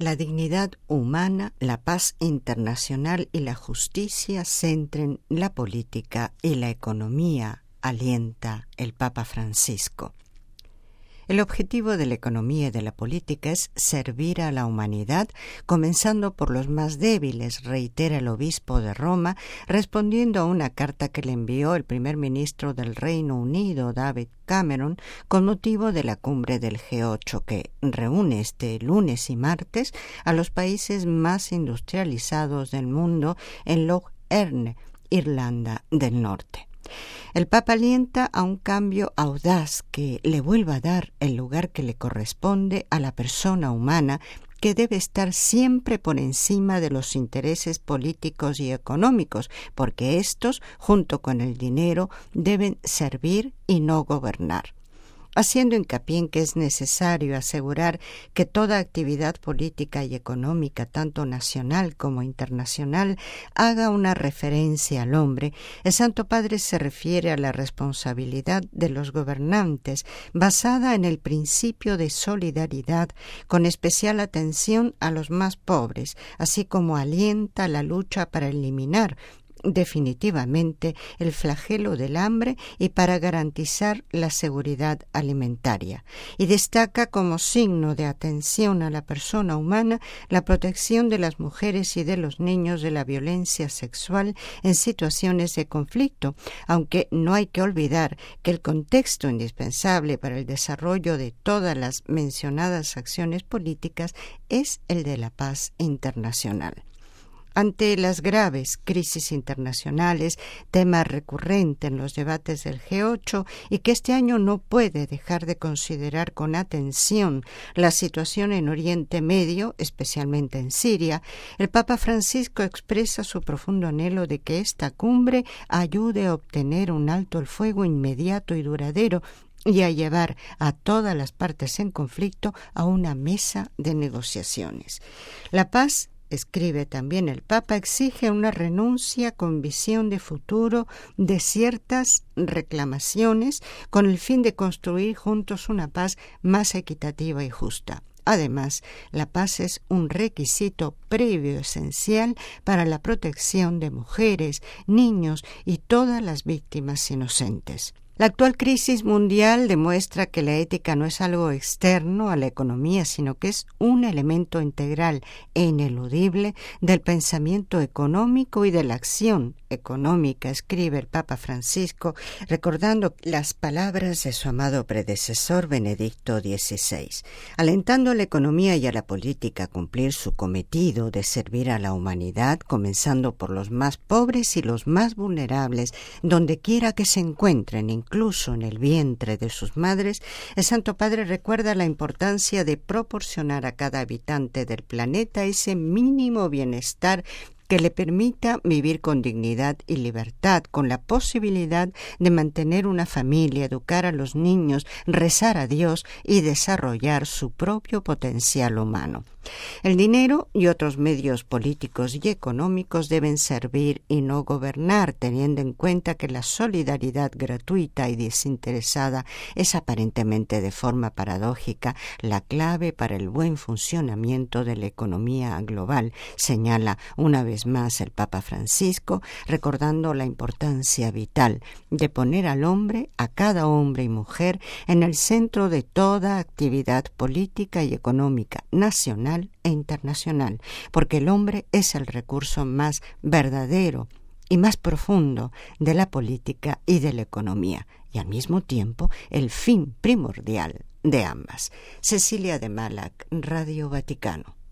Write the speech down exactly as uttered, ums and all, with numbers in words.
la dignidad humana, la paz internacional y la justicia centren la política y la economía, alienta el Papa Francisco. El objetivo de la economía y de la política es servir a la humanidad, comenzando por los más débiles, reitera el obispo de Roma, respondiendo a una carta que le envió el primer ministro del Reino Unido, David Cameron, con motivo de la cumbre del G ocho, que reúne este lunes y martes a los países más industrializados del mundo en Lough Erne, Irlanda del Norte. El Papa alienta a un cambio audaz que le vuelva a dar el lugar que le corresponde a la persona humana, que debe estar siempre por encima de los intereses políticos y económicos, porque estos, junto con el dinero, deben servir y no gobernar. Haciendo hincapié en que es necesario asegurar que toda actividad política y económica, tanto nacional como internacional, haga una referencia al hombre, el Santo Padre se refiere a la responsabilidad de los gobernantes, basada en el principio de solidaridad, con especial atención a los más pobres, así como alienta la lucha para eliminar definitivamente el flagelo del hambre y para garantizar la seguridad alimentaria, y destaca como signo de atención a la persona humana la protección de las mujeres y de los niños de la violencia sexual en situaciones de conflicto, aunque no hay que olvidar que el contexto indispensable para el desarrollo de todas las mencionadas acciones políticas es el de la paz internacional. Ante las graves crisis internacionales, tema recurrente en los debates del G ocho y que este año no puede dejar de considerar con atención la situación en Oriente Medio, especialmente en Siria, el Papa Francisco expresa su profundo anhelo de que esta cumbre ayude a obtener un alto el fuego inmediato y duradero y a llevar a todas las partes en conflicto a una mesa de negociaciones. La paz, escribe también el Papa, exige una renuncia con visión de futuro de ciertas reclamaciones con el fin de construir juntos una paz más equitativa y justa. Además, la paz es un requisito previo esencial para la protección de mujeres, niños y todas las víctimas inocentes. La actual crisis mundial demuestra que la ética no es algo externo a la economía, sino que es un elemento integral e ineludible del pensamiento económico y de la acción económica, escribe el Papa Francisco, recordando las palabras de su amado predecesor Benedicto dieciséis, alentando a la economía y a la política a cumplir su cometido de servir a la humanidad, comenzando por los más pobres y los más vulnerables, donde quiera que se encuentren, incluso en el vientre de sus madres. El Santo Padre recuerda la importancia de proporcionar a cada habitante del planeta ese mínimo bienestar que le permita vivir con dignidad y libertad, con la posibilidad de mantener una familia, educar a los niños, rezar a Dios y desarrollar su propio potencial humano. El dinero y otros medios políticos y económicos deben servir y no gobernar, teniendo en cuenta que la solidaridad gratuita y desinteresada es aparentemente de forma paradójica la clave para el buen funcionamiento de la economía global, señala una vez más el Papa Francisco, recordando la importancia vital de poner al hombre, a cada hombre y mujer, en el centro de toda actividad política y económica nacional e internacional, porque el hombre es el recurso más verdadero y más profundo de la política y de la economía, y al mismo tiempo el fin primordial de ambas. Cecilia de Malac, Radio Vaticano.